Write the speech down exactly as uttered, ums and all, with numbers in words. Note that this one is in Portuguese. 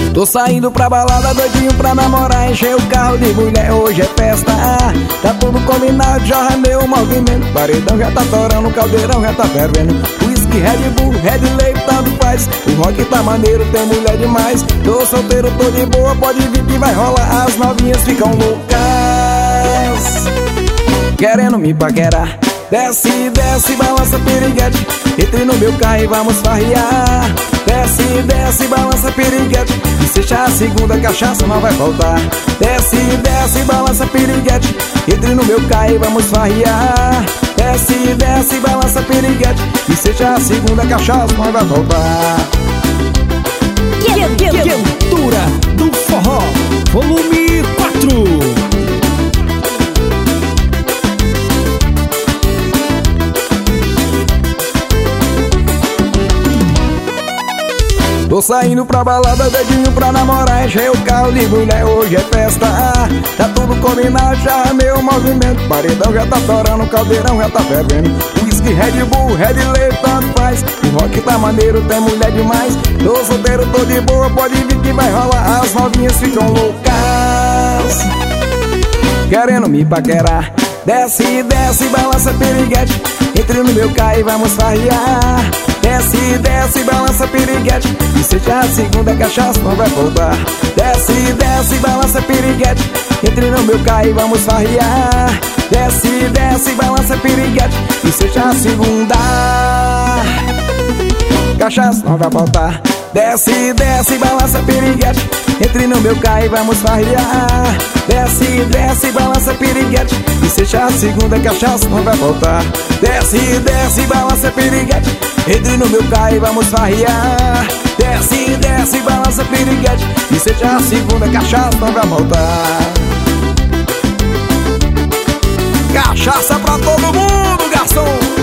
Tô saindo pra balada, doidinho pra namorar, encher o carro de mulher, hoje é festa. Tá tudo combinado, já armei o movimento. Paredão já tá torando, o caldeirão já tá fervendo. Whisky, Red Bull, Red Leite, tanto faz. O rock tá maneiro, tem mulher demais. Tô solteiro, tô de boa, pode vir que vai rolar. As novinhas ficam loucas, querendo me paquerar. Desce, desce, balança piriguete, entre no meu carro e vamos farrear. Desce, desce, balança piriguete, e seja a segunda cachaça não vai faltar. Desce, desce, balança piriguete, entre no meu carro e vamos farrear. Desce, desce, balança piriguete, e seja a segunda cachaça não vai faltar. Quentura do Forró, volume quatro. Tô saindo pra balada, dedinho pra namorar, encher o carro de mulher, hoje é festa. Tá tudo combinado, já armei o movimento. Paredão já tá torando, o caldeirão já tá fervendo. Whisky, Red Bull, Red Leite, tanto faz. O rock tá maneiro, tem mulher demais. Tô solteiro, tô de boa, pode vir que vai rolar. As novinhas ficam loucas, querendo me paquerar. Desce, desce, balança piriguete, entre no meu carro e vamos farrear. Desce, desce, balança piriguete, e seja a segunda cachaça não vai faltar. Desce, desce, balança piriguete, entre no meu carro e vamos farrear. Desce, desce, balança piriguete, e seja a segunda cachaça não vai faltar. Desce, desce, balança piriguete, entre no meu carro e vamos farrear. Desce, desce, balança piriguete, e seja a segunda cachaça não vai faltar. Desce, desce, balança piriguete, entre no meu carro e vamos farrear. Desce, desce, balança piriguete, e seja a segunda cachaça não vai faltar. Cachaça pra todo mundo, garçom!